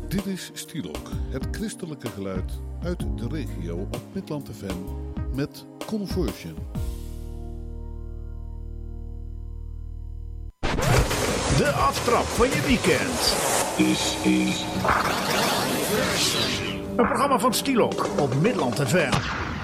Dit is Stielok, het christelijke geluid uit de regio op Midland FM met Conversion. De aftrap van je weekend. Een programma van Stielok op Midland FM.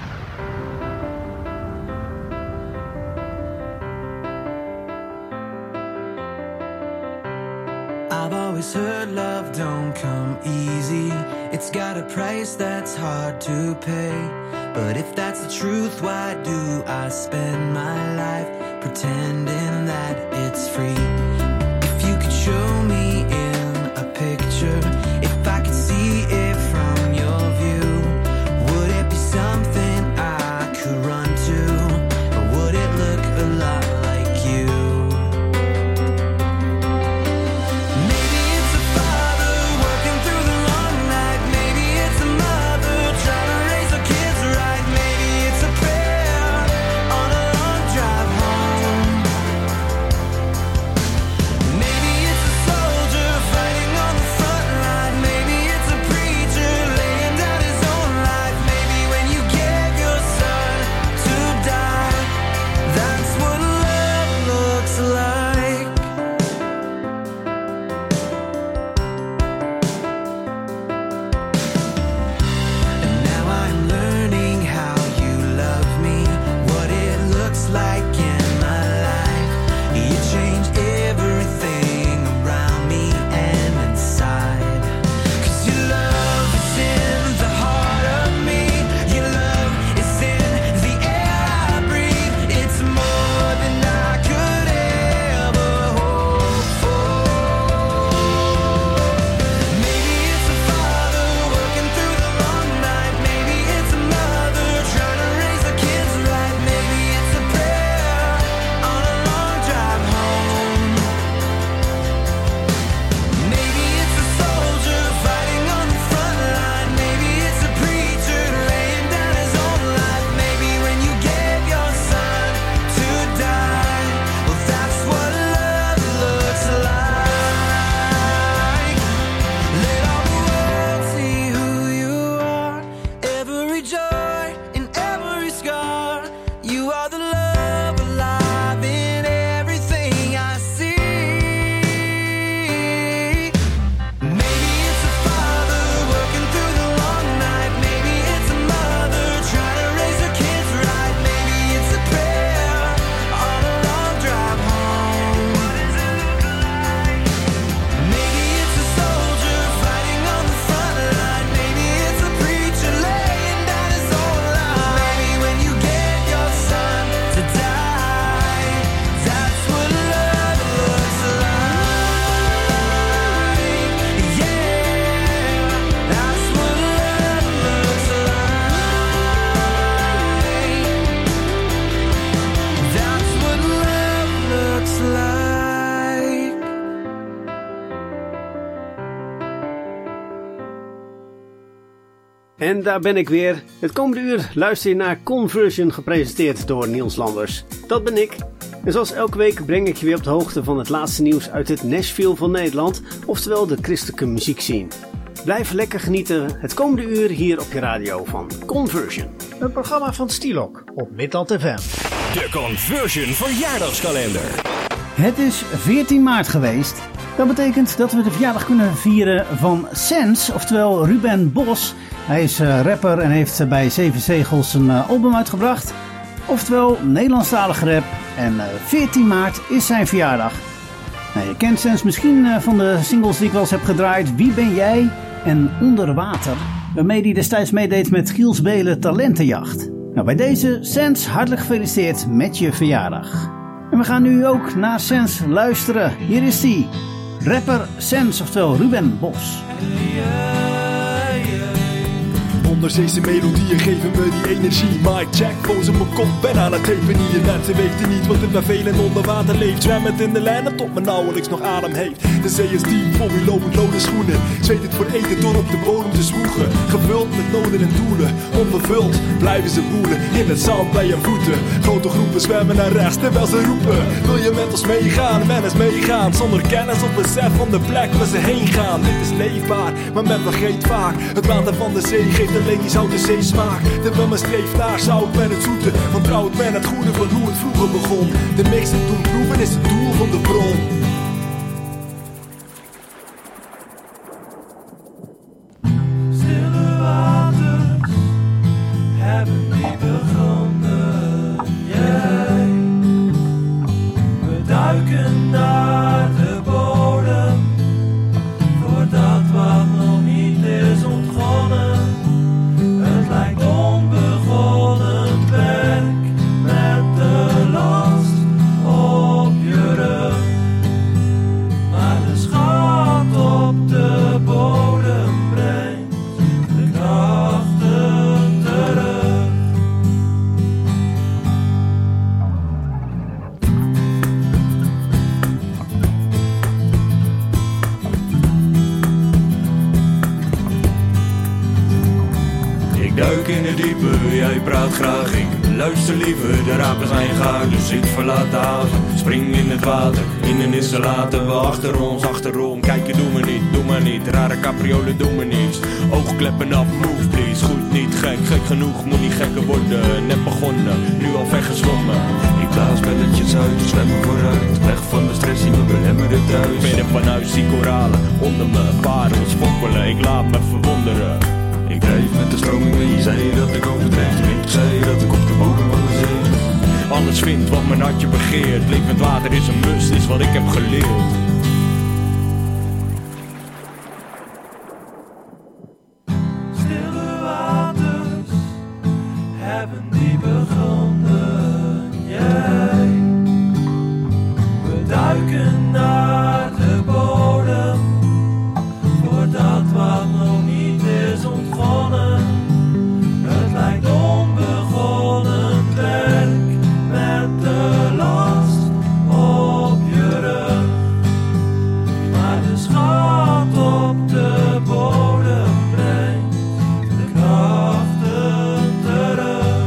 I've always heard love don't come easy. It's got a price that's hard to pay. But if that's the truth, why do I spend my life pretending that it's free? If you could show me in a picture, if I could see it from your view, would it be something I could run to? Or would it look a lot like you? En daar ben ik weer. Het komende uur luister je naar Conversion, gepresenteerd door Niels Landers. Dat ben ik. En zoals elke week breng ik je weer op de hoogte van het laatste nieuws uit het Nashville van Nederland, oftewel de christelijke muziekscene. Blijf lekker genieten het komende uur hier op je radio van Conversion. Een programma van Stielok op Midland FM. De Conversion verjaardagskalender. Het is 14 maart geweest. Dat betekent dat we de verjaardag kunnen vieren van Sens, oftewel Ruben Bos. Hij is rapper en heeft bij 7 Zegels een album uitgebracht. Oftewel Nederlandstalige rap. En 14 maart is zijn verjaardag. Nou, je kent Sens misschien van de singles die ik wel eens heb gedraaid. Wie ben jij? En Onder Water. Waarmee hij destijds meedeed met Giels Belen Talentenjacht. Nou, bij deze Sens, hartelijk gefeliciteerd met je verjaardag. En we gaan nu ook naar Sens luisteren. Hier is hij. Rapper Sens, oftewel Ruben Bos. onderzeese melodieën geven me die energie. Mic check, pose op mijn kop, ben aan het tapen hier. Mensen weten niet wat het bij velen onder water leeft. Zwemmend in de lijnen tot men nauwelijks nog adem heeft. De zee is diep, vol wie lopend lode schoenen. Zweet het voor eten door op de bodem te zwoegen. Gevuld met noden en doelen, onvervuld blijven ze woelen. In het zand bij je voeten. Grote groepen zwemmen naar rechts terwijl ze roepen. Wil je met ons meegaan, met ons meegaan. Zonder kennis of besef van de plek waar ze heen gaan. Dit is leefbaar, maar men vergeet vaak. Het water van de zee geeft alleen die zoute zeesmaak. Terwijl men streeft naar zout met het zoete. Vertrouwt men het goede van hoe het vroeger begon. De mixen doen proeven is het doel van de bron. Stille waters hebben diepe gronden. Yeah. We duiken naar de bodem. Voor dat wat nog niet is ontgonnen. Het lijkt onbegonnen werk met de last op je rug. Maar de schat op de bodem brengt de krachten terug. Ik duik in het diepe, jij praat graag, ik luister liever, de rapen zijn gaar, dus ik verlaat de haven. Spring in het water, in een isse laten we achter ons, achterom. Kijken doen we niet, doe maar niet, rare capriolen doen we niets. Oogkleppen af, move please, goed niet gek, gek genoeg, moet niet gekker worden. Net begonnen, nu al vergezwommen. Ik blaas belletjes uit, zwemmen vooruit, weg van de stress, zien we belemmerde thuis. Binnen van huis, zie koralen, onder me, parels fokkelen, ik laat me verwonderen. Ik drijf met de stromingen, je zei dat ik overdreef. Ik zei dat ik op de bodem van de zee alles vind wat mijn hartje begeert. Levend water is een must, is wat ik heb geleerd. Stille waters hebben diepe gronden. Yeah. We duiken naar de bodem. Voor dat wat nog niet is ontgonnen. Het lijkt onbegonnen werk met de last op je rug. Maar de schat op de bodem brengt de krachten terug.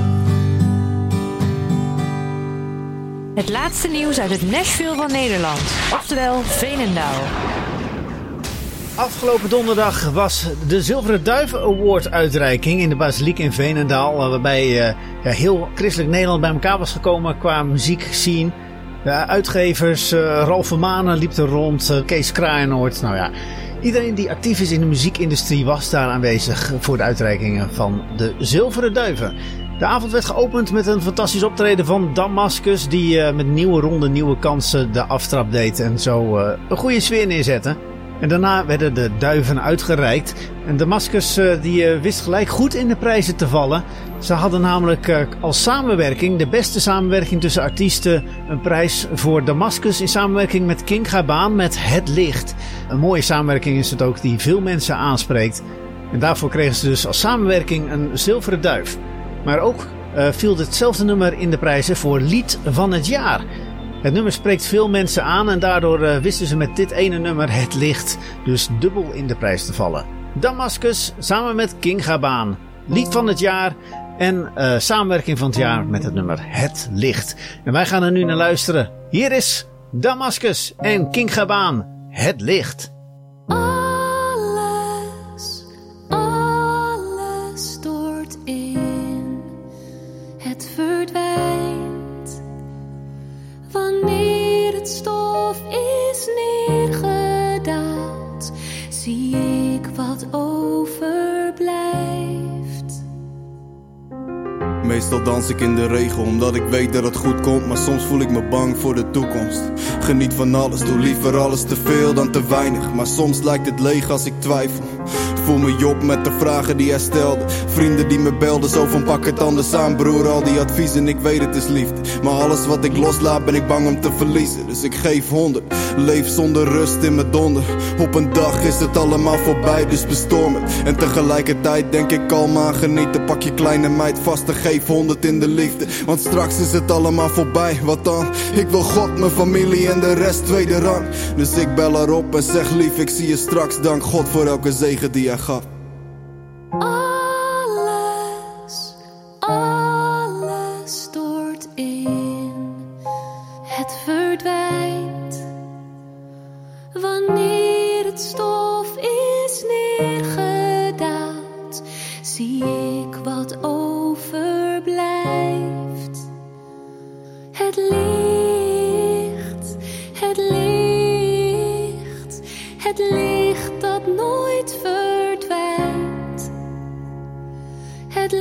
Het laatste nieuws uit het Nashville van Nederland, oftewel Veenendaal. Afgelopen donderdag was de Zilveren Duiven Award uitreiking in de Basiliek in Veenendaal. Waarbij heel christelijk Nederland bij elkaar was gekomen qua muziekscene. De uitgevers, Ralf Vermanen liep er rond, Kees Kraaienoord. Nou ja, iedereen die actief is in de muziekindustrie was daar aanwezig voor de uitreikingen van de Zilveren Duiven. De avond werd geopend met een fantastisch optreden van Damascus, die met nieuwe ronden, nieuwe kansen de aftrap deed en zo een goede sfeer neerzette. En daarna werden de duiven uitgereikt. En Damascus die wist gelijk goed in de prijzen te vallen. Ze hadden namelijk als samenwerking, de beste samenwerking tussen artiesten, een prijs voor Damascus in samenwerking met King Gabaan met Het Licht. Een mooie samenwerking is het ook die veel mensen aanspreekt. En daarvoor kregen ze dus als samenwerking een zilveren duif. Maar ook viel hetzelfde nummer in de prijzen voor Lied van het Jaar. Het nummer spreekt veel mensen aan en daardoor wisten ze met dit ene nummer Het Licht dus dubbel in de prijs te vallen. Damascus samen met King Gabaan. Lied van het jaar en samenwerking van het jaar met het nummer Het Licht. En wij gaan er nu naar luisteren. Hier is Damascus en King Gabaan. Het Licht. Alles stort in. Het verdwijnt. Wanneer het stof is neergedaald, zie ik wat overblijft. Meestal dans ik in de regen omdat ik weet dat het goed komt, maar soms voel ik me bang voor de toekomst. Geniet van alles, doe liever alles te veel dan te weinig, maar soms lijkt het leeg als ik twijfel. Voel me Job met de vragen die hij stelde. Vrienden die me belden, zo van pak het anders aan broer. Al die adviezen, ik weet het is liefde. Maar alles wat ik loslaat ben ik bang om te verliezen. Dus ik geef 100, leef zonder rust in mijn donder. Op een dag is het allemaal voorbij, dus bestorm het. En tegelijkertijd denk ik kalm aan genieten. Pak je kleine meid vast en geef 100 in de liefde. Want straks is het allemaal voorbij, wat dan? Ik wil God, mijn familie en de rest tweede rang. Dus ik bel haar op en zeg lief, ik zie je straks. Dank God voor elke zegen die hij gaf. Alles stort in. Het verdwijnt. Wanneer het stof is neergedaald, zie ik wat overblijft. Het licht, het licht, het licht dat nooit verdwijnt. Het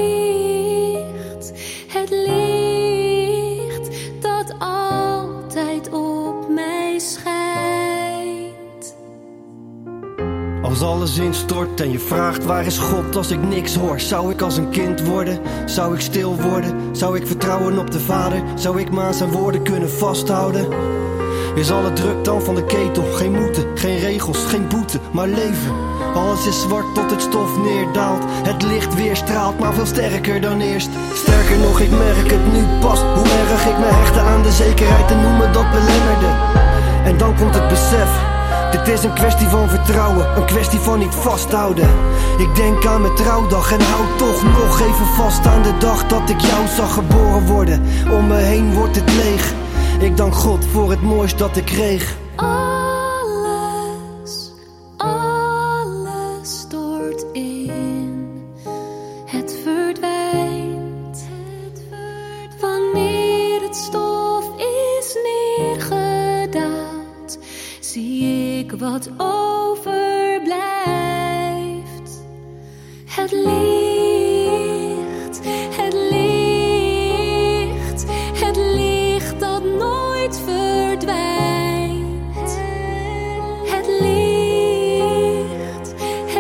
licht dat altijd op mij schijnt. Als alles instort en je vraagt waar is God als ik niks hoor. Zou ik als een kind worden? Zou ik stil worden? Zou ik vertrouwen op de Vader? Zou ik me aan zijn woorden kunnen vasthouden? Is alle druk dan van de ketel? Geen moeten, geen regels, geen boete, maar leven. Alles is zwart tot het stof neerdaalt. Het licht weer straalt, maar veel sterker dan eerst. Sterker nog, ik merk het nu pas. Hoe erg ik me hechtte aan de zekerheid en noem me dat belemmerde. En dan komt het besef. Dit is een kwestie van vertrouwen, een kwestie van niet vasthouden. Ik denk aan mijn trouwdag en hou toch nog even vast aan de dag dat ik jou zag geboren worden. Om me heen wordt het leeg. Ik dank God voor het moois dat ik kreeg. Alles stort in. Het verdwijnt. Wanneer het stof is neergedaald, zie ik wat overblijft. Het licht, het licht, het licht dat nooit verdwijnt. Het licht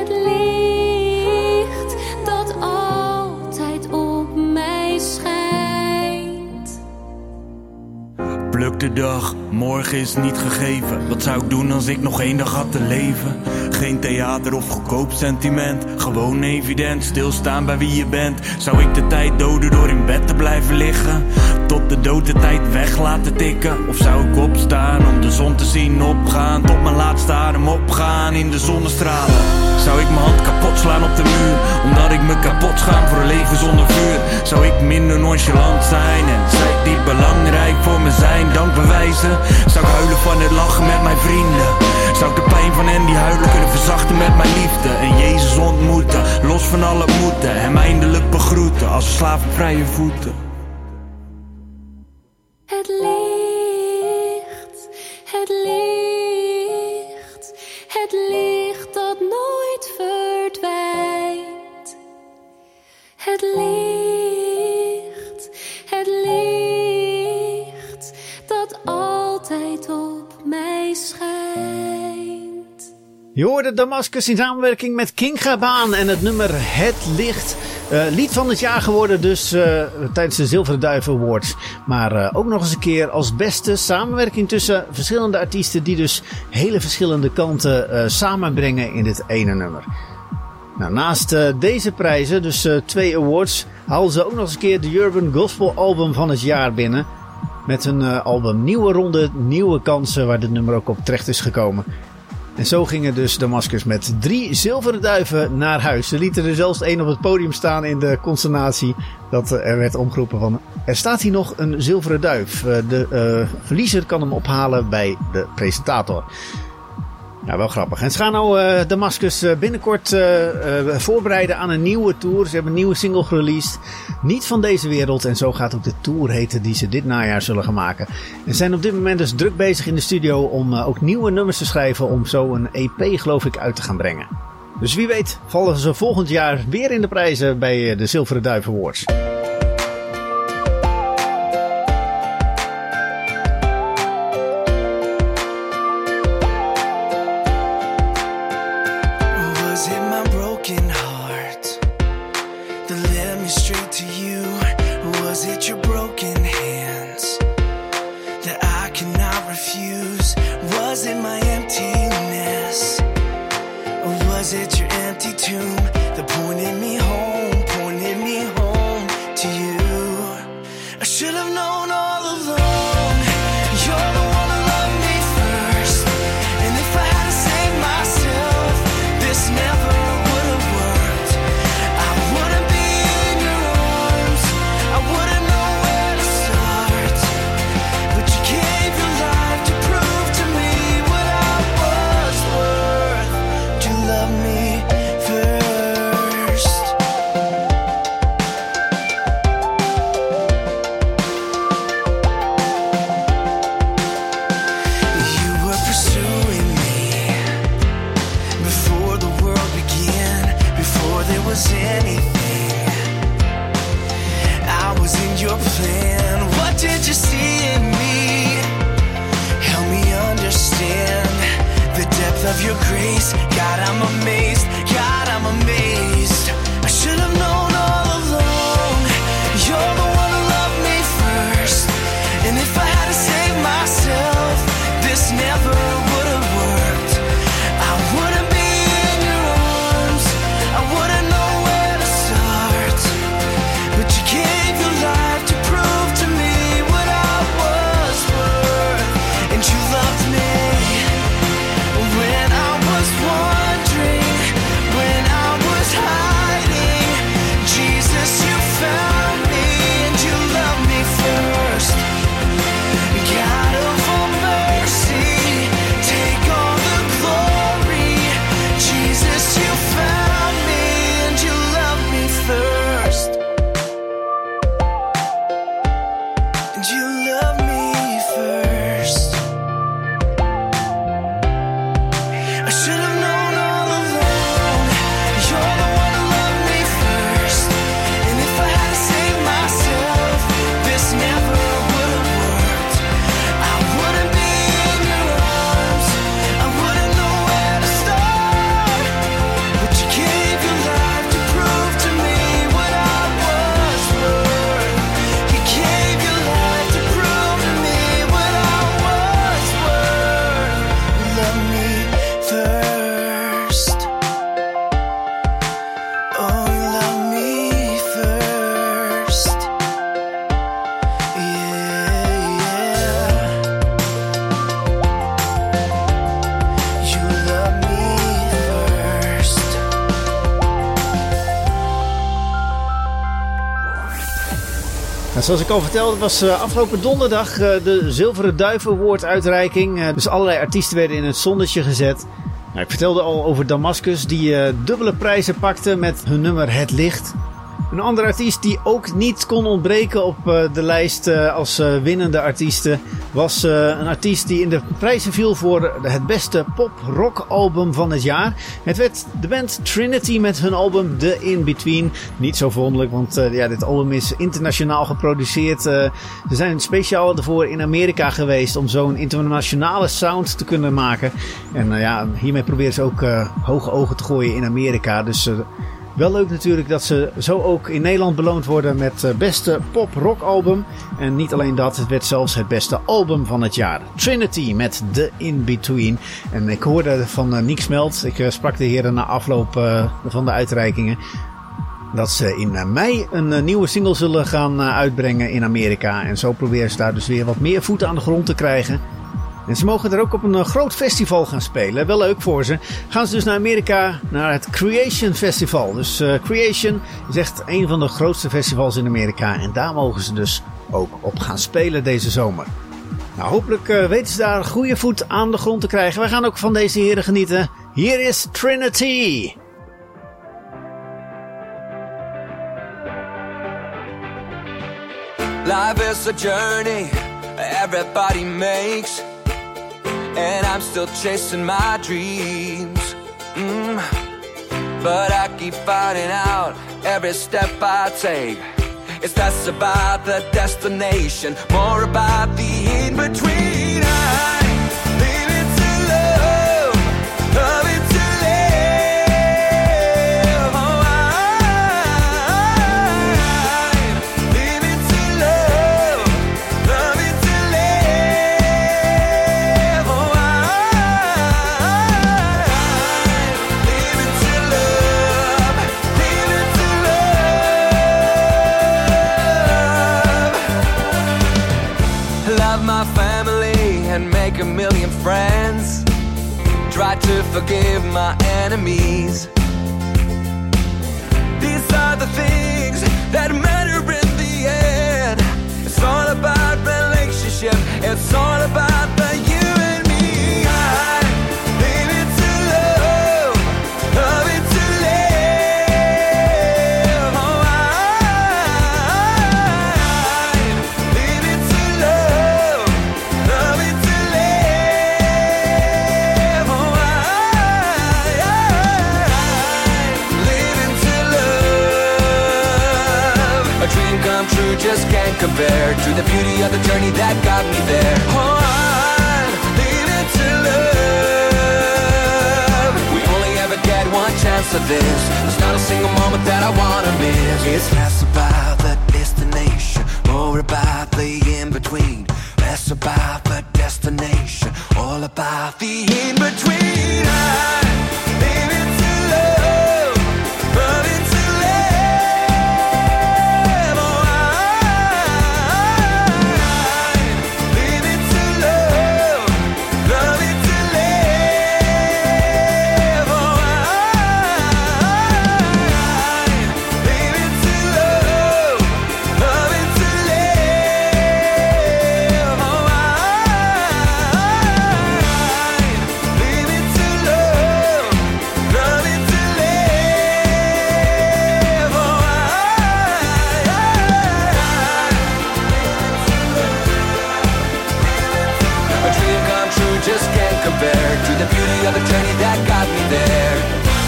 dat altijd op mij schijnt. Pluk de dag, morgen is niet gegeven. Wat zou ik doen als ik nog 1 dag had te leven? Geen theater of goedkoop sentiment. Gewoon evident, stilstaan bij wie je bent. Zou ik de tijd doden door in bed te blijven liggen? Tot de dood de tijd weg laten tikken? Of zou ik opstaan om de zon te zien opgaan? Tot mijn laatste adem opgaan in de zonnestralen? Zou ik mijn hand kapot slaan op de muur? Omdat ik me kapot schaam voor een leven zonder vuur? Zou ik minder nonchalant zijn? En zij die belangrijk voor me zijn, dank bewijzen? Zou ik huilen van het lachen met mijn vrienden? Zou ik de pijn van hen die huilen kunnen verzachten met mijn liefde? En Jezus ontmoeten, los van alle moeten. Hem eindelijk begroeten als een slaaf op vrije voeten. Het licht, het licht, het licht dat nooit verdwijnt. Het licht dat altijd op mij schijnt. Je hoorde Damascus in samenwerking met King Gabaan en het nummer Het Licht. Lied van het jaar geworden dus tijdens de Zilveren Duif Awards. Maar ook nog eens een keer als beste samenwerking tussen verschillende artiesten die dus hele verschillende kanten samenbrengen in dit ene nummer. Nou, naast deze prijzen, dus 2 awards, haalden ze ook nog eens een keer de Urban Gospel Album van het jaar binnen. Met hun album Nieuwe Ronde, Nieuwe Kansen, waar dit nummer ook op terecht is gekomen. En zo gingen dus Damascus met 3 zilveren duiven naar huis. Ze lieten er zelfs 1 op het podium staan in de consternatie dat er werd omgeroepen van... Er staat hier nog een zilveren duif. De verliezer kan hem ophalen bij de presentator. Ja, wel grappig. En ze gaan nou Damascus binnenkort voorbereiden aan een nieuwe tour. Ze hebben een nieuwe single gereleased. Niet van deze wereld. En zo gaat ook de tour heten die ze dit najaar zullen gaan maken. En zijn op dit moment dus druk bezig in de studio om ook nieuwe nummers te schrijven. Om zo een EP geloof ik uit te gaan brengen. Dus wie weet vallen ze volgend jaar weer in de prijzen bij de Zilveren Duif Awards. Was grace. God, I'm amazed. God, I'm amazed. I should have known all along. You're the one who loved me first. And if I had to save myself, this never would have worked. I wouldn't be in your arms. I wouldn't know where to start. But you gave your life to prove to me what I was worth. And you loved me when I was wondering, when I was hiding. Jesus, you found me and you loved me first. God of all mercy, take all the glory. Jesus, you found me and you loved me first. And you loved me first. I should have known all along. You're the one who loved me first. And if I had to save myself, this never would have worked. I wouldn't be in your arms. I wouldn't know where to start. But you gave your life to prove to me what I was worth. You gave your life to prove to me what I was worth. Love me first. Oh, love me first. Yeah. You love me first. En zoals ik al vertelde was afgelopen donderdag de Zilveren Duif Award uitreiking. Dus allerlei artiesten werden in het zonnetje gezet. Nou, ik vertelde al over Damascus die dubbele prijzen pakte met hun nummer Het Licht. Een andere artiest die ook niet kon ontbreken op de lijst als winnende artiesten was een artiest die in de prijzen viel voor het beste pop-rock album van het jaar. Het werd de band Trinity met hun album The In-Between. Niet zo verwonderlijk, want dit album is internationaal geproduceerd. Ze zijn speciaal ervoor in Amerika geweest om zo'n internationale sound te kunnen maken. En hiermee proberen ze ook hoge ogen te gooien in Amerika. Dus wel leuk natuurlijk dat ze zo ook in Nederland beloond worden met beste pop-rock album. En niet alleen dat, het werd zelfs het beste album van het jaar. Trinity met The In-Between. En ik hoorde van Niek Smelt, ik sprak de heren na afloop van de uitreikingen, dat ze in mei een nieuwe single zullen gaan uitbrengen in Amerika. En zo proberen ze daar dus weer wat meer voeten aan de grond te krijgen. En ze mogen er ook op een groot festival gaan spelen. Wel leuk voor ze. Gaan ze dus naar Amerika, naar het Creation Festival. Dus Creation is echt een van de grootste festivals in Amerika. En daar mogen ze dus ook op gaan spelen deze zomer. Nou, hopelijk weten ze daar goede voet aan de grond te krijgen. Wij gaan ook van deze heren genieten. Hier is Trinity. Life is a journey everybody makes, and I'm still chasing my dreams. But I keep finding out every step I take, it's less about the destination, more about the in-between. I live it to love, love it to live. Oh, I live it to love, love it to live. Oh, I live it to love, live it to love. Love my family and make a million friends. Try to forgive my enemies. These are the things that matter in the end. It's all about relationship. It's all about the you and me. I live it to love, love it to live. Oh, I live it to love, love it to live. Oh, I live it to love. A dream come true just can't compare to the beauty of the journey that got me there. Oh, I live it to love. chance of this. There's not a single moment that I wanna miss. It's less about the destination, more about the in-between. Less about the destination, all about the in-between. I live it to love, love it to live. Oh, I live it to love, love it to live. Oh, I live it to love, love it to live. Oh, I live it to love, love it to live. Oh, a dream come true just can't compare to the beauty of the journey that got me there.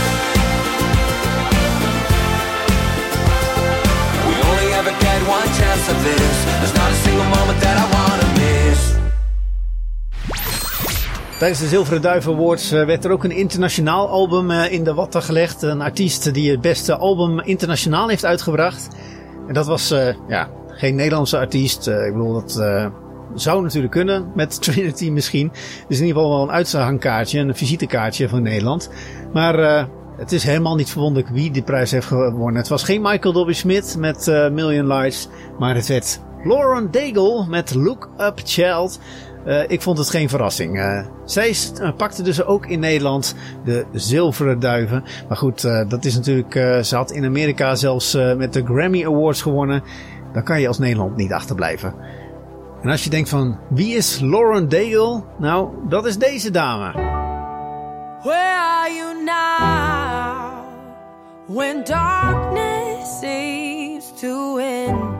We only ever get one chance of this. There's not a single moment that I wanna miss. Tijdens de Zilveren Duiven Awards werd er ook een internationaal album in de watten gelegd. Een artiest die het beste album internationaal heeft uitgebracht. En dat was geen Nederlandse artiest. Ik bedoel, dat zou natuurlijk kunnen met Trinity misschien. Dus in ieder geval wel een uitzagkaartje, een visitekaartje van Nederland. Maar het is helemaal niet verwonderlijk wie die prijs heeft gewonnen. Het was geen Michael W. Smith met Million Lights. Maar het werd Lauren Daigle met Look Up Child. Ik vond het geen verrassing. Zij pakte dus ook in Nederland de Zilveren Duiven. Maar goed, dat is natuurlijk... ze had in Amerika zelfs met de Grammy Awards gewonnen. Dan kan je als Nederland niet achterblijven. En als je denkt van, wie is Lauren Daigle? Nou, dat is deze dame. Where are you now? When darkness seems to win.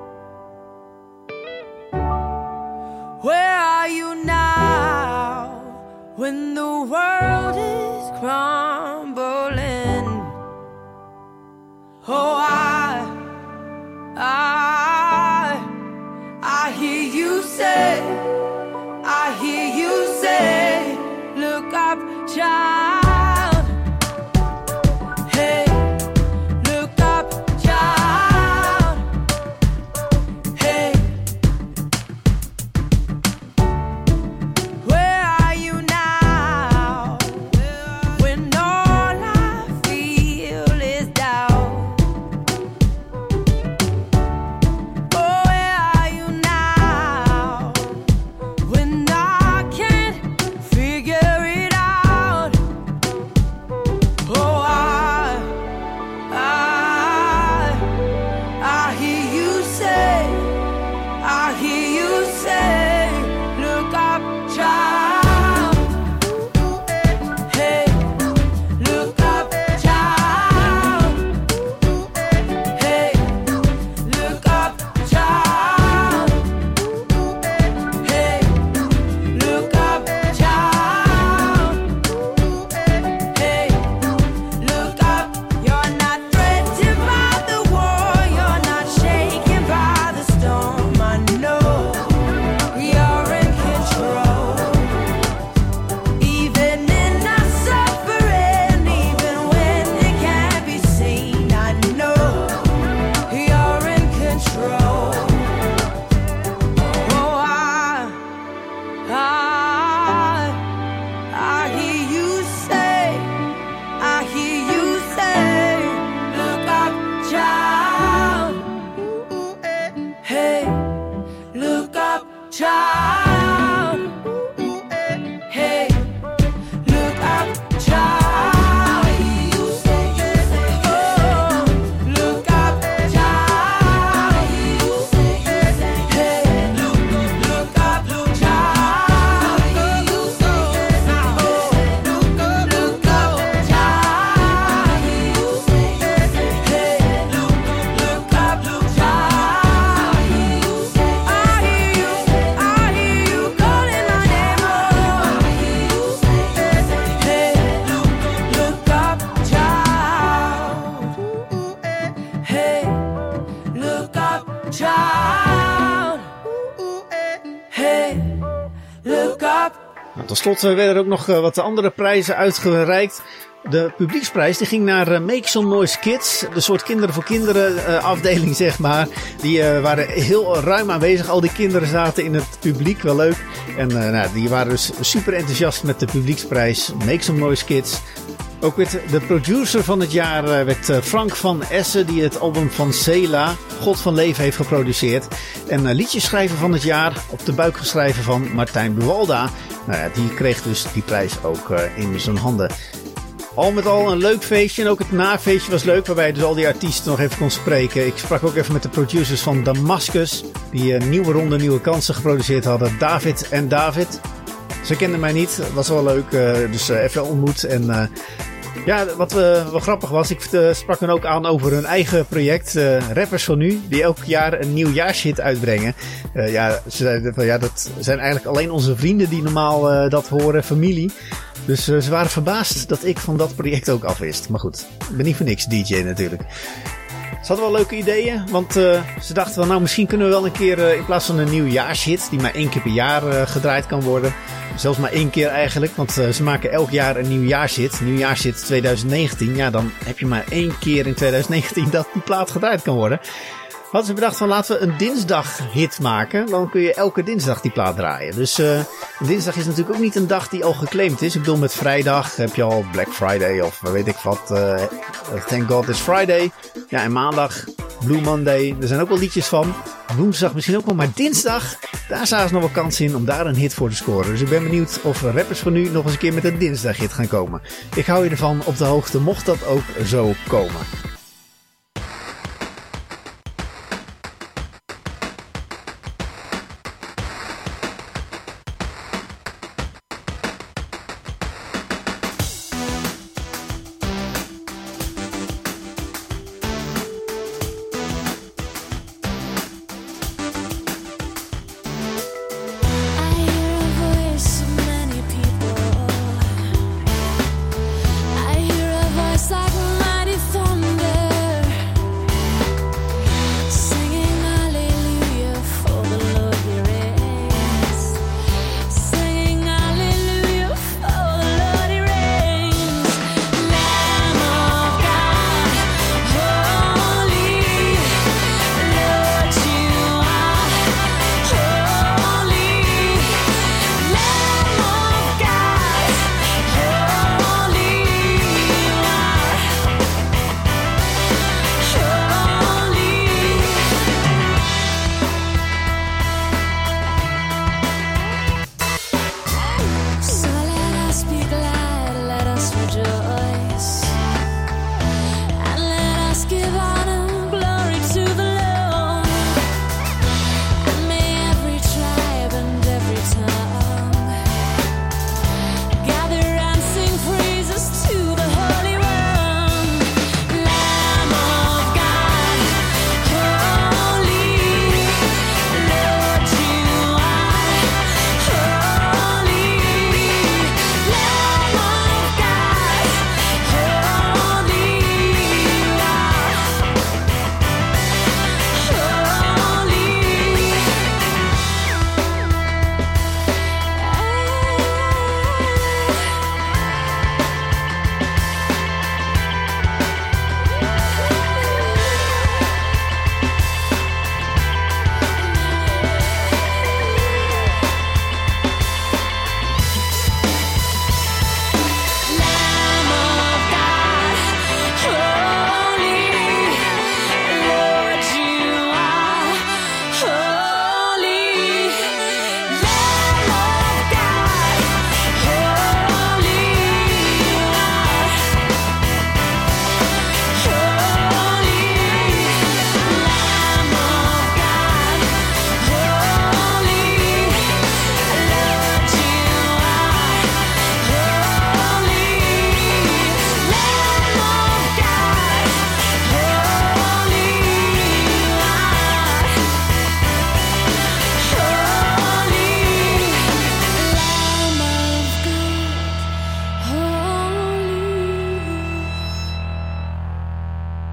Where are you now? When the world is crumbling. Oh, I hear you say, look up, child. Hey, look up, child. tot slot werden er ook nog wat andere prijzen uitgereikt. De publieksprijs die ging naar Make Some Noise Kids. De soort kinderen voor kinderen afdeling, zeg maar. Die waren heel ruim aanwezig. Al die kinderen zaten in het publiek. Wel leuk. En die waren dus super enthousiast met de publieksprijs Make Some Noise Kids. Ook werd de producer van het jaar werd Frank van Essen, die het album van Sela, God van Leven, heeft geproduceerd. En liedjeschrijver van het jaar, op de buik geschreven van Martijn Buwalda. Nou ja, die kreeg dus die prijs ook in zijn handen. Al met al een leuk feestje en ook het nafeestje was leuk, waarbij je dus al die artiesten nog even kon spreken. Ik sprak ook even met de producers van Damascus, die nieuwe ronde, nieuwe kansen geproduceerd hadden. David en David. Ze kenden mij niet, was wel leuk, dus even ontmoet. En ja, wat wel grappig was, ik sprak hen ook aan over hun eigen project, Rappers van Nu, die elk jaar een nieuwjaarshit uitbrengen. Ze zeiden van ja, dat zijn eigenlijk alleen onze vrienden die normaal dat horen, familie. Dus ze waren verbaasd dat ik van dat project ook afwist. Maar goed, ik ben niet voor niks DJ natuurlijk. Ze hadden wel leuke ideeën, want ze dachten van nou misschien kunnen we wel een keer in plaats van een nieuwjaarshit, die maar 1 keer per jaar gedraaid kan worden. Zelfs maar 1 keer eigenlijk, want ze maken elk jaar een nieuwjaarshit. Nieuwjaarshit 2019, ja dan heb je maar 1 keer in 2019 dat die plaat gedraaid kan worden. Hadden ze bedacht van laten we een dinsdag hit maken. Dan kun je elke dinsdag die plaat draaien. Dus dinsdag is natuurlijk ook niet een dag die al geclaimd is. Ik bedoel met vrijdag heb je al Black Friday of weet ik wat. Thank God It's Friday. Ja en maandag Blue Monday. Er zijn ook wel liedjes van. Woensdag misschien ook wel. Maar dinsdag, daar zagen ze nog wel kans in om daar een hit voor te scoren. Dus ik ben benieuwd of Rappers van Nu nog eens een keer met een dinsdag hit gaan komen. Ik hou je ervan op de hoogte mocht dat ook zo komen. Like mighty thunder.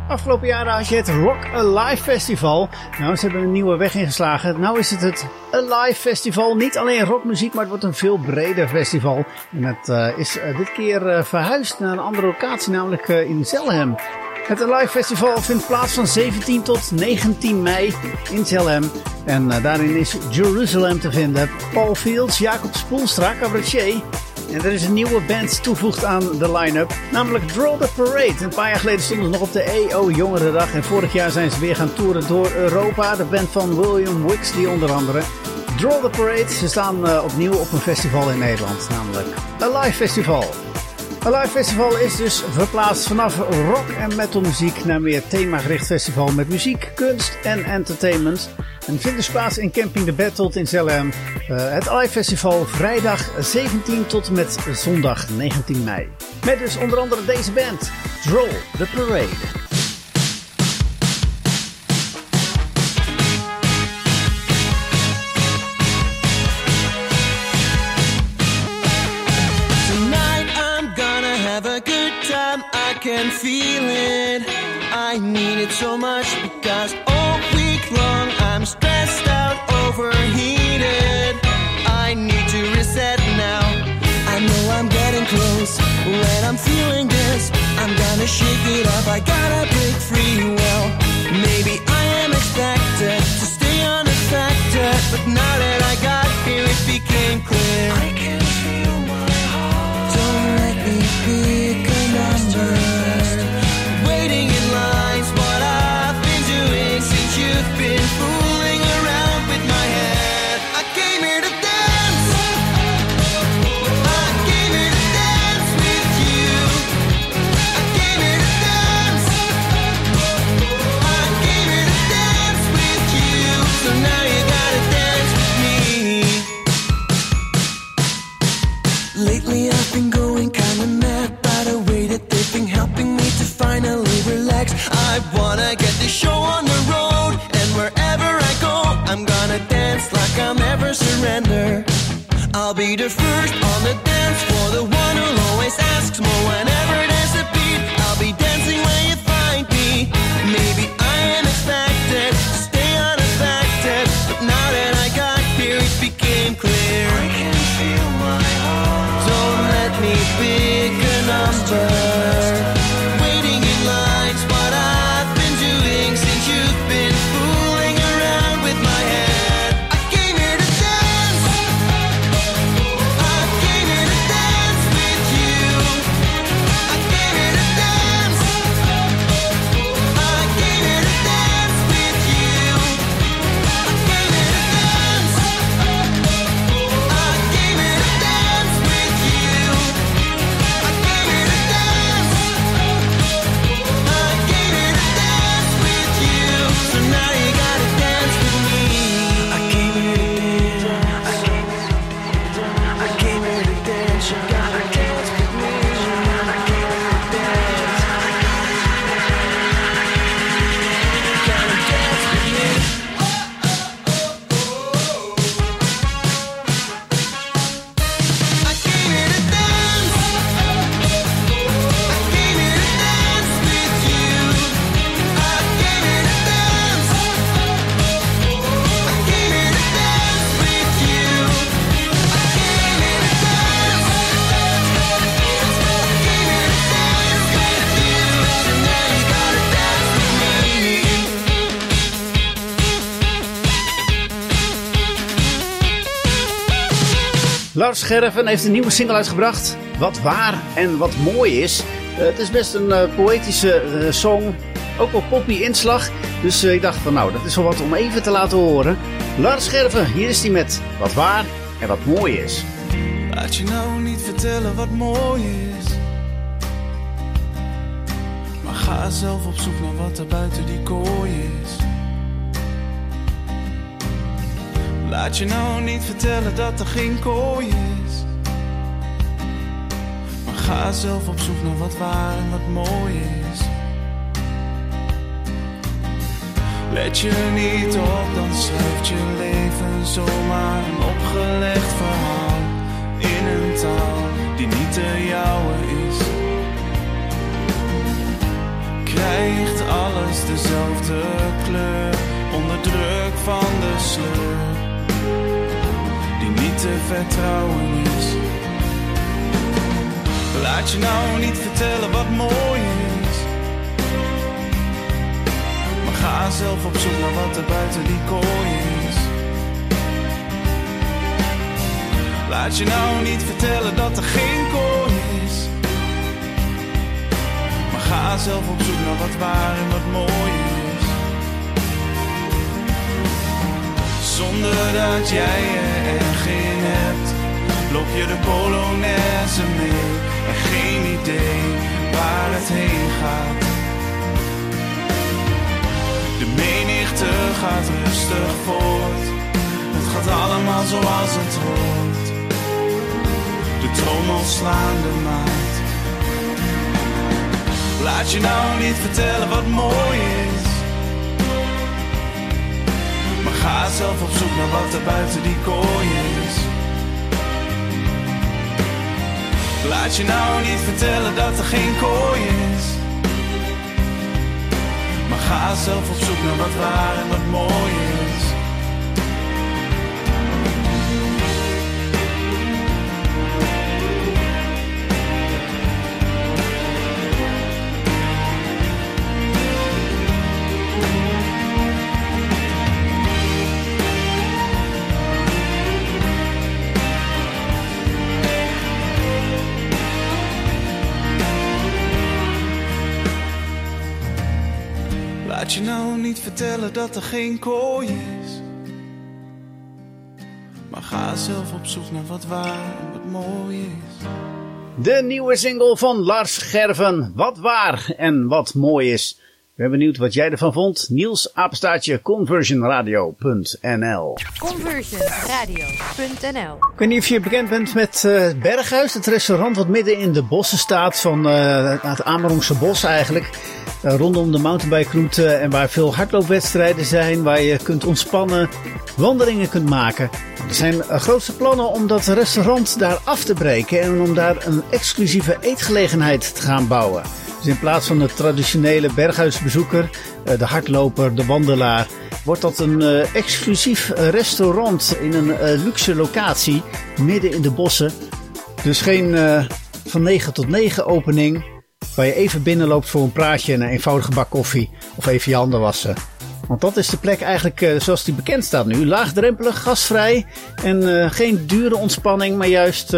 Afgelopen jaren had je het Rock Alive Festival. Nou, ze hebben een nieuwe weg ingeslagen. Nou is het Alive Festival. Niet alleen rockmuziek, maar het wordt een veel breder festival. En het is dit keer verhuisd naar een andere locatie, namelijk in Zelhem. Het Alive Festival vindt plaats van 17 tot 19 mei in Zelhem. En daarin is Jerusalem te vinden. Paul Fields, Jacob Spoelstra, cabaretier. En er is een nieuwe band toegevoegd aan de line-up, namelijk Draw the Parade. Een paar jaar geleden stonden ze nog op de EO Jongerendag en vorig jaar zijn ze weer gaan toeren door Europa. De band van William Wixley onder andere. Draw the Parade, ze staan opnieuw op een festival in Nederland, namelijk Alive Festival. Alive Festival is dus verplaatst vanaf rock en metal muziek naar meer themagericht festival met muziek, kunst en entertainment. En vindt dus plaats in Camping de Bertolt in Zelhem. Het Alive Festival vrijdag 17 tot en met zondag 19 mei. Met dus onder andere deze band, Draw the Parade. I can feel it, I need it so much because all week long I'm stressed out, overheated. I need to reset now, I know I'm getting close. When I'm feeling this, I'm gonna shake it up, I gotta break free. Well, maybe I am expected to stay unaffected, but now that I got here it became clear I can feel my heart. Don't let me pick a number. Waiting in line's what I've been doing since you've been fooling around with my head. I came here to dance. I came here to dance with you. I came here to dance. I came here to dance with you. So now you gotta dance with me. Lately I've been going kinda mad by the way that they've been helping me to finally relax. I wanna get this show on the road, and wherever I go, I'm gonna dance like I'll never surrender. I'll be the first on the dance floor, the one who always asks more whenever there's a beat. I'll be dancing where you find me. Maybe I am expected to stay unaffected, but now that I got here it became clear I can feel my heart. Don't let me pick a number. Waiting in line's what I've been doing since you've been fooling around with my head. I came here to dance. I came here to dance with you. I came here to dance. I came here to dance with you. I came here to dance. I came here to dance with you. I came here to dance. I came here to dance with you. So now you gotta dance with me. I came here to dance. I came here to dance. You gotta dance with me. I came here to dance. You gotta dance with me. I came here to dance. I came here to dance with you. I came here to dance. I came here to dance with you. I came here to dance. I came here to dance with you. So now you gotta dance with me. Lars Scherven heeft een nieuwe single uitgebracht. Wat waar en wat mooi is. Het is best een poëtische song. Ook wel poppy inslag. Dus ik dacht van nou, dat is wel wat om even te laten horen. Lars Scherven, hier is hij met wat waar en wat mooi is. Laat je nou niet vertellen wat mooi is. Maar ga zelf op zoek naar wat er buiten die kooi is. Laat je nou niet vertellen dat er geen kooi is. Maar ga zelf op zoek naar wat waar en wat mooi is. Let je niet op, dan schrijft je leven zomaar een opgelegd verhaal. In een taal die niet de jouwe is. Krijgt dezelfde kleur, onder druk van de sleur, die niet te vertrouwen is. Laat je nou niet vertellen wat mooi is, maar ga zelf op zoek naar wat er buiten die kooi is. Laat je nou niet vertellen dat er geen kooi is, maar ga zelf op zoek naar wat waar en wat mooi is. Zonder dat jij er echt in hebt, loop je de Polonaise mee en geen idee waar het heen gaat. De menigte gaat rustig voort, het gaat allemaal zoals het hoort. De trommels slaan de maat. Laat je nou niet vertellen wat mooi is, maar ga zelf op zoek naar wat er buiten die kooi is. Laat je nou niet vertellen dat er geen kooi is, maar ga zelf op zoek naar wat waar en wat mooi is. Laat je nou niet vertellen dat er geen kooi is, maar ga zelf op zoek naar wat waar en wat mooi is. De nieuwe single van Lars Gerven, wat waar en wat mooi is. Ik ben benieuwd wat jij ervan vond. Niels, @ conversionradio.nl. Conversionradio.nl. Ik weet niet of je bekend bent met Berghuis, het restaurant wat midden in de bossen staat van het Amerongse bos eigenlijk. Rondom de mountainbikeroute en waar veel hardloopwedstrijden zijn, waar je kunt ontspannen, wandelingen kunt maken. Er zijn grootste plannen om dat restaurant daar af te breken en om daar een exclusieve eetgelegenheid te gaan bouwen. Dus in plaats van de traditionele Berghuisbezoeker, de hardloper, de wandelaar, wordt dat een exclusief restaurant in een luxe locatie midden in de bossen. Dus geen van 9 tot 9 opening, waar je even binnenloopt voor een praatje en een eenvoudige bak koffie of even je handen wassen. Want dat is de plek eigenlijk zoals die bekend staat nu. Laagdrempelig, gastvrij en geen dure ontspanning, maar juist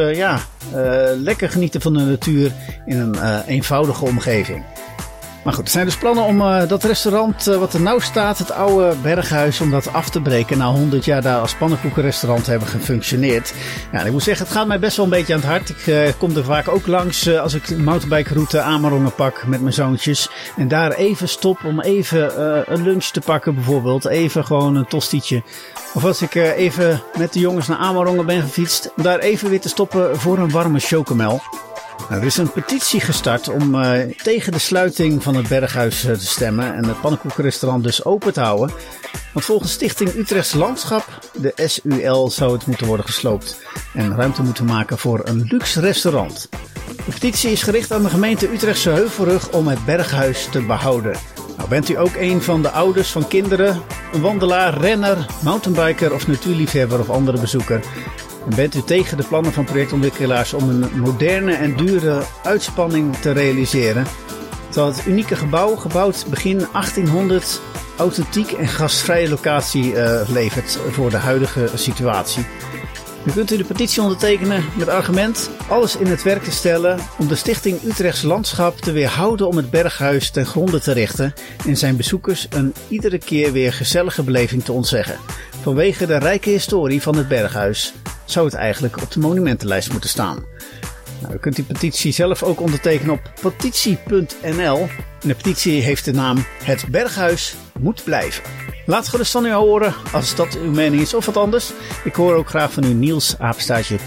lekker genieten van de natuur in een eenvoudige omgeving. Maar goed, er zijn dus plannen om dat restaurant wat er nou staat, het oude Berghuis, om dat af te breken. Na 100 jaar daar als pannenkoekenrestaurant hebben gefunctioneerd. Ja, ik moet zeggen, het gaat mij best wel een beetje aan het hart. Ik kom er vaak ook langs als ik de mountainbikeroute Amerongen pak met mijn zoontjes. En daar even stop om even een lunch te pakken bijvoorbeeld. Even gewoon een tostietje. Of als ik even met de jongens naar Amerongen ben gefietst, om daar even weer te stoppen voor een warme chocomel. Er is een petitie gestart om tegen de sluiting van het Berghuis te stemmen en het pannenkoekenrestaurant dus open te houden. Want volgens Stichting Utrechts Landschap, de SUL, zou het moeten worden gesloopt en ruimte moeten maken voor een luxe restaurant. De petitie is gericht aan de gemeente Utrechtse Heuvelrug om het Berghuis te behouden. Nou, bent u ook een van de ouders van kinderen, een wandelaar, renner, mountainbiker of natuurliefhebber of andere bezoeker? En bent u tegen de plannen van projectontwikkelaars om een moderne en dure uitspanning te realiseren? Terwijl het unieke gebouw, gebouwd begin 1800, authentiek en gastvrije locatie levert voor de huidige situatie. Nu kunt u de petitie ondertekenen met argument alles in het werk te stellen om de Stichting Utrechts Landschap te weerhouden om het Berghuis ten gronde te richten en zijn bezoekers een iedere keer weer gezellige beleving te ontzeggen. Vanwege de rijke historie van het Berghuis zou het eigenlijk op de monumentenlijst moeten staan. Nou, u kunt die petitie zelf ook ondertekenen op petitie.nl. En de petitie heeft de naam Het Berghuis moet blijven. Laat gerust van u horen als dat uw mening is of wat anders. Ik hoor ook graag van u, Niels, @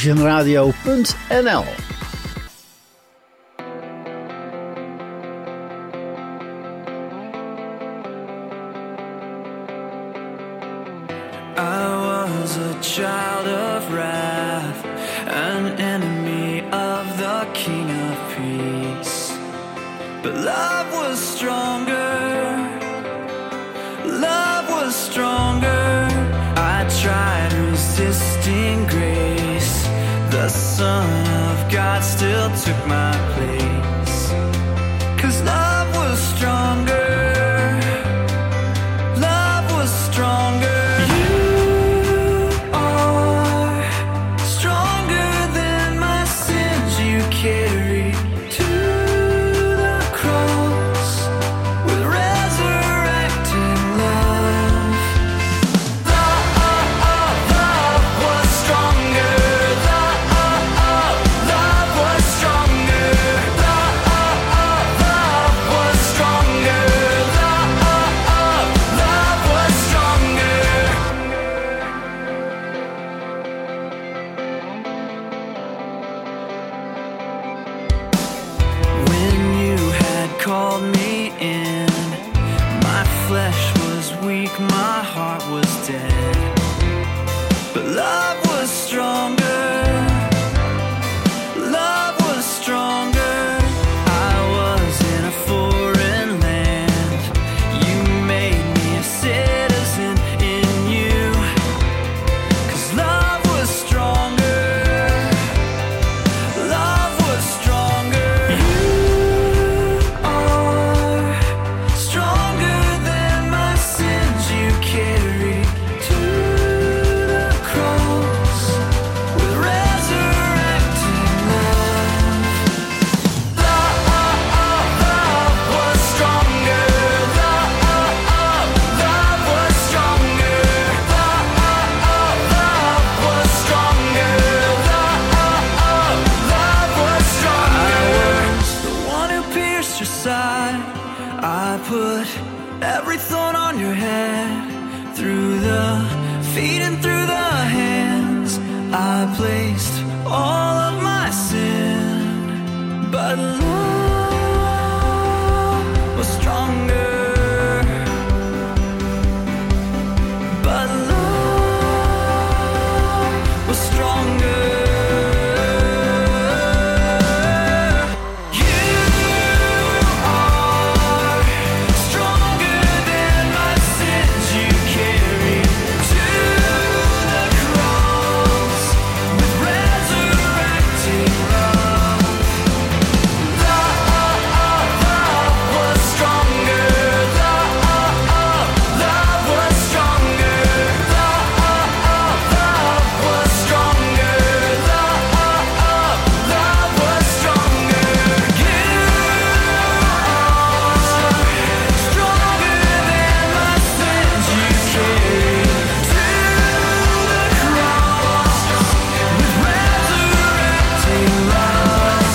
conversionradio.nl. Child of wrath, an enemy of the King of Peace. But love was stronger, Son of God still took my place. 'Cause love was stronger. Love was stronger. You are stronger than my sins you carried to the cross with resurrecting love. Love was stronger. Love was stronger. Love was stronger. Love was stronger. When you had called me in, my flesh was weak, my heart was dead. But love was stronger. Love was stronger. I was in a foreign land. You made me a citizen in you. 'Cause love was stronger. Love was stronger. You are stronger than my sins you carried to the cross with resurrecting love. Love was stronger. Love was stronger. Love was stronger. Love was stronger. I was the one who pierced your side. I put every thorn on your head. Through the feet and through the hands, I placed all of my sin. But love was stronger. But love was stronger. You are stronger than my sins you carried to the cross with resurrecting love. Love was stronger. Love was stronger. Love was stronger. Love was stronger. You are stronger than my sins you carried to the cross with resurrecting love.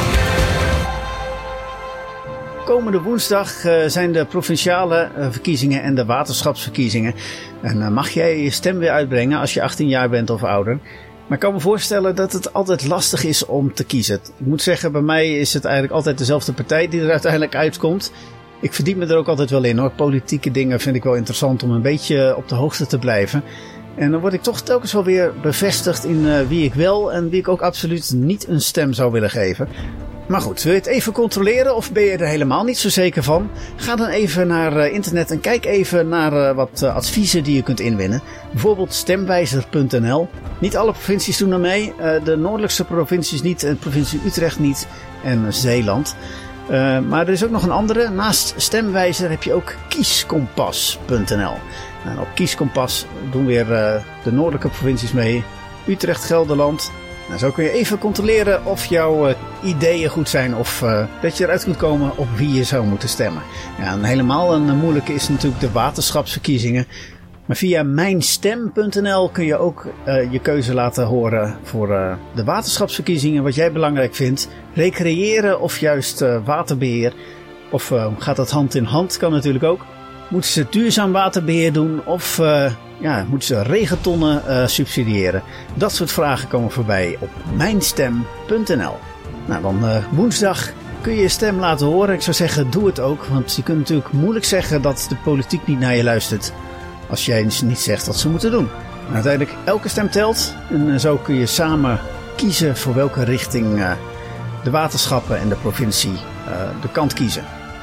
Komende woensdag zijn de provinciale verkiezingen en de waterschapsverkiezingen. En mag jij je stem weer uitbrengen als je 18 jaar bent of ouder. Maar ik kan me voorstellen dat het altijd lastig is om te kiezen. Ik moet zeggen, bij mij is het eigenlijk altijd dezelfde partij die er uiteindelijk uitkomt. Ik verdiep me er ook altijd wel in hoor. Politieke dingen vind ik wel interessant om een beetje op de hoogte te blijven. En dan word ik toch telkens wel weer bevestigd in wie ik wel en wie ik ook absoluut niet een stem zou willen geven. Maar goed, wil je het even controleren of ben je er helemaal niet zo zeker van? Ga dan even naar internet en kijk even naar wat adviezen die je kunt inwinnen. Bijvoorbeeld stemwijzer.nl. Niet alle provincies doen er mee. De noordelijkste provincies niet, de provincie Utrecht niet en Zeeland. Maar er is ook nog een andere. Naast Stemwijzer heb je ook kieskompas.nl. En op Kieskompas doen weer de noordelijke provincies mee. Utrecht, Gelderland. Nou, zo kun je even controleren of jouw ideeën goed zijn of dat je eruit kunt komen op wie je zou moeten stemmen. Ja, en helemaal een moeilijke is natuurlijk de waterschapsverkiezingen. Maar via mijnstem.nl kun je ook je keuze laten horen voor de waterschapsverkiezingen. Wat jij belangrijk vindt. Recreëren of juist waterbeheer. Of gaat dat hand in hand? Kan natuurlijk ook. Moeten ze duurzaam waterbeheer doen of moeten ze regentonnen subsidiëren? Dat soort vragen komen voorbij op mijnstem.nl. Nou, dan woensdag kun je je stem laten horen. Ik zou zeggen, doe het ook. Want je kunt natuurlijk moeilijk zeggen dat de politiek niet naar je luistert als jij niet zegt wat ze moeten doen. Maar uiteindelijk, elke stem telt. En zo kun je samen kiezen voor welke richting de waterschappen en de provincie de kant kiezen.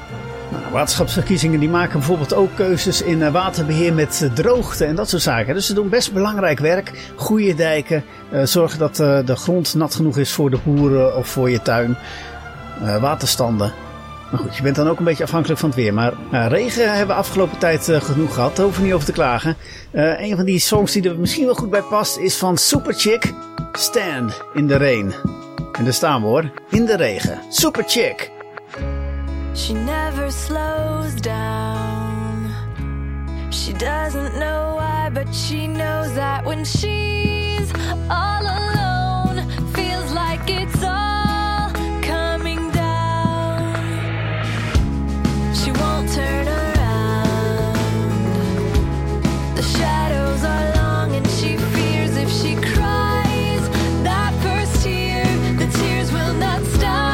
Waterschapsverkiezingen die maken bijvoorbeeld ook keuzes in waterbeheer met droogte en dat soort zaken. Dus ze doen best belangrijk werk. Goede dijken, zorgen dat de grond nat genoeg is voor de boeren of voor je tuin. Waterstanden. Maar goed, je bent dan ook een beetje afhankelijk van het weer. Maar regen hebben we afgelopen tijd genoeg gehad. Daar hoeven we niet over te klagen. Een van die songs die er misschien wel goed bij past is van Superchick. Stand in the Rain. En daar staan we hoor. In de regen. Superchick. She never slows down. She doesn't know why, but she knows that when she's all alone, feels like it's all coming down. She won't turn around. The shadows are long and she fears if she cries that first tear, the tears will not stop.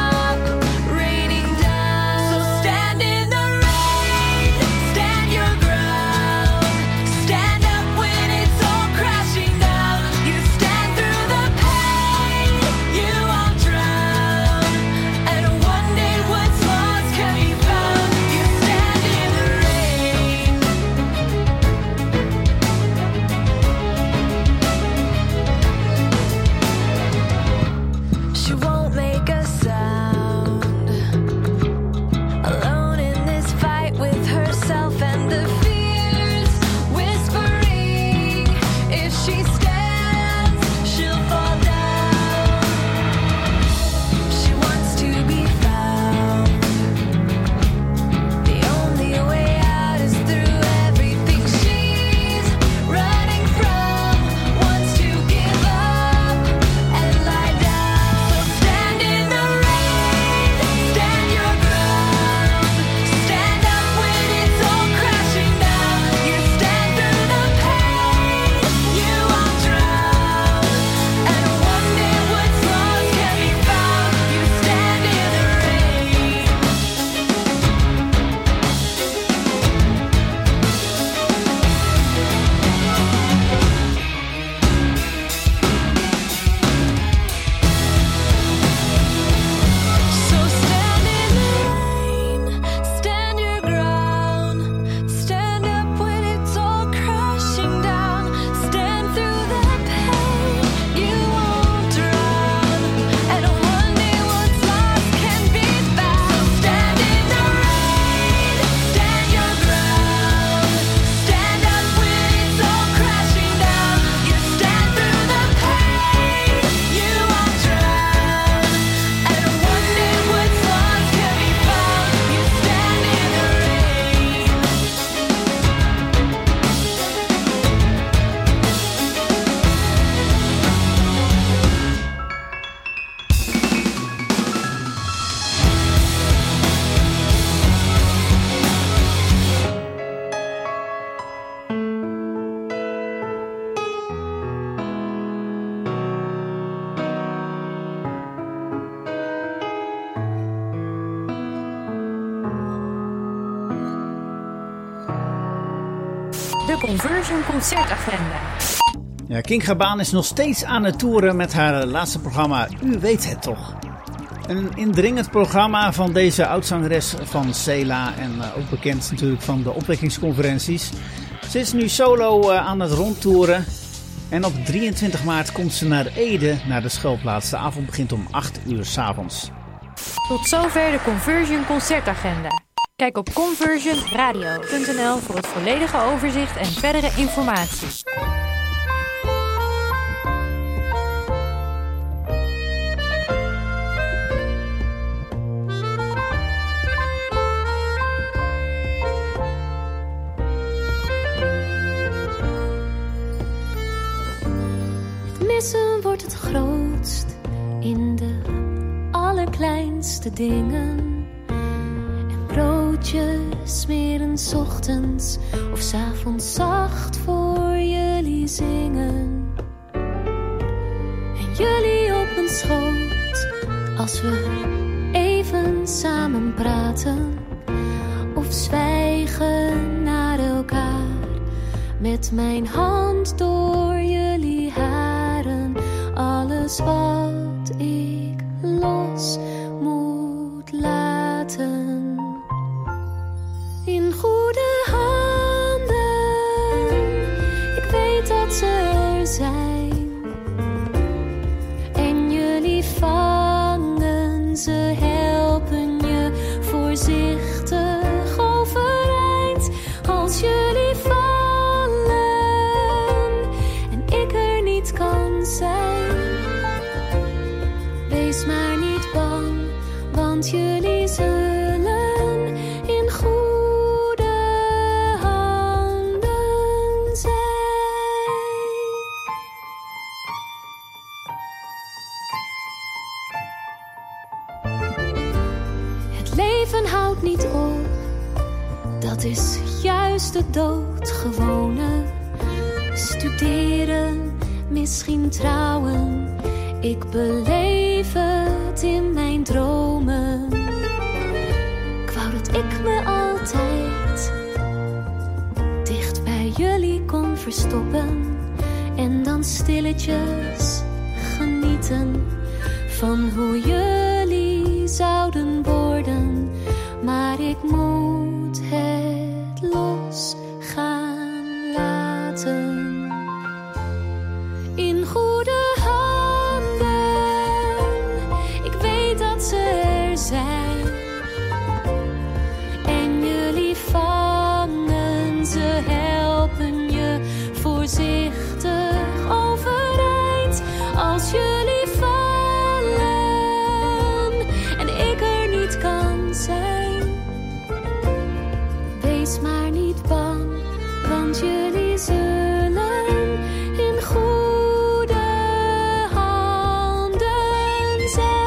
De Conversion Concertagenda. Ja, King Gabaan is nog steeds aan het toeren met haar laatste programma U Weet Het Toch. Een indringend programma van deze oudzangeres van Cela en ook bekend natuurlijk van de opwekkingsconferenties. Ze is nu solo aan het rondtoeren en op 23 maart komt ze naar Ede, naar de schuilplaats. De avond begint om 8 uur 's avonds. Tot zover de Conversion Concertagenda. Kijk op conversionradio.nl voor het volledige overzicht en verdere informatie. Het missen wordt het grootst in de allerkleinste dingen. Broodjes smeren 's ochtends of 's avonds zacht voor jullie zingen. En jullie op mijn schoot als we even samen praten. Of zwijgen naar elkaar met mijn hand door jullie haren. Alles wat ik los moet laten. zijn. En jullie vangen ze, helpen je voorzichtig overeind. Als jullie vallen en ik er niet kan zijn. Wees maar niet bang, want jullie zullen in goede handen zijn. Het leven houdt niet op, dat is juist de doodgewone. Studeren, misschien trouwen, ik beleef het in mijn dromen. Ik wou dat ik me altijd dicht bij jullie kon verstoppen. En dan stilletjes genieten van hoe jullie zouden worden. Maar ik moet het los gaan laten. In goede handen, ik weet dat ze er zijn. En jullie vangen ze, helpen je voorzichtig overeind. Als jullie vallen en ik er niet kan zijn. Wees maar niet bang, want jullie zullen in goede handen zijn.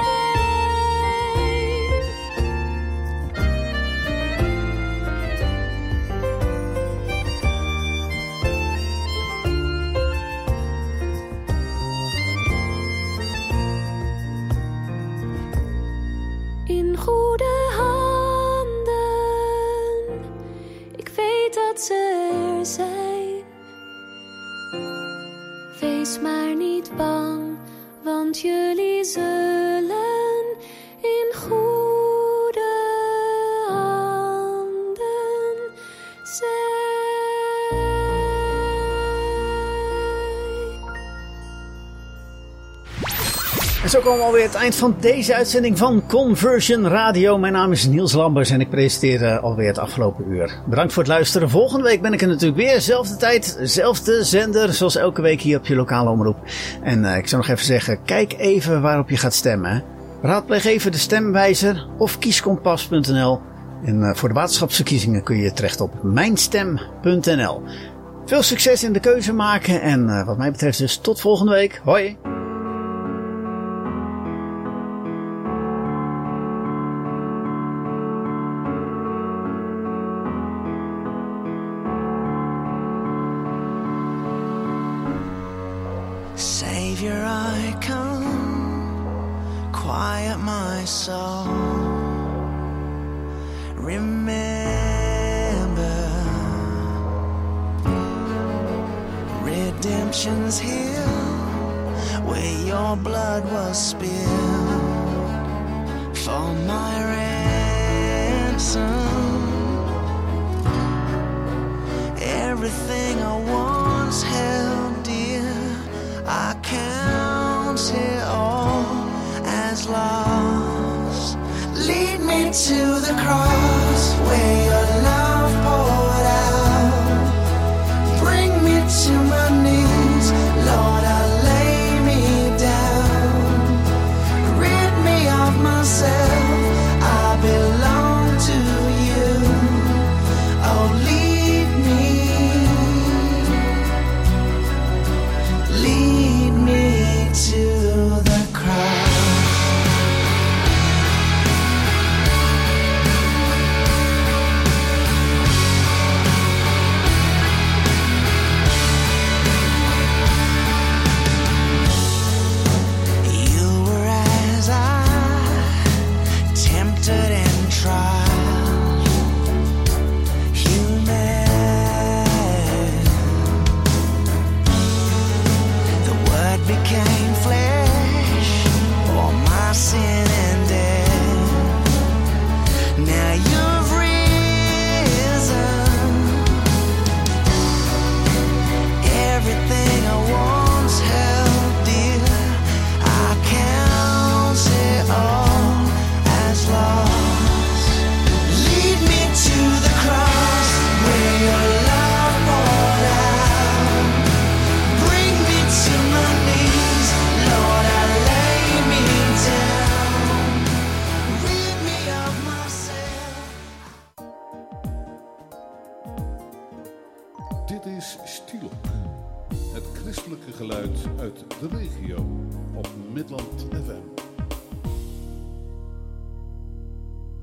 In goede handen, ik weet dat ze er zijn. Wees maar niet bang, want jullie zullen in goede handen zijn. En zo komen we alweer het eind van deze uitzending van Conversion Radio. Mijn naam is Niels Lambers en ik presenteer alweer het afgelopen uur. Bedankt voor het luisteren. Volgende week ben ik er natuurlijk weer. Zelfde tijd, zelfde zender, zoals elke week hier op je lokale omroep. En ik zou nog even zeggen, kijk even waarop je gaat stemmen. Raadpleeg even de stemwijzer of kieskompas.nl. En voor de waterschapsverkiezingen kun je terecht op mijnstem.nl. Veel succes in de keuze maken en wat mij betreft dus tot volgende week. Hoi! Savior, I come, quiet my soul. Remember redemption's here, where your blood was spilled for my ransom. Everything I once held dear, I count it all as lost. Lead me to the cross where your love poured out. Bring me to my knees, Lord, I lay me down. Rid me of myself, I belong to you. Oh, lead me to the cross. Dit is Stilok, het christelijke geluid uit de regio op Midland FM.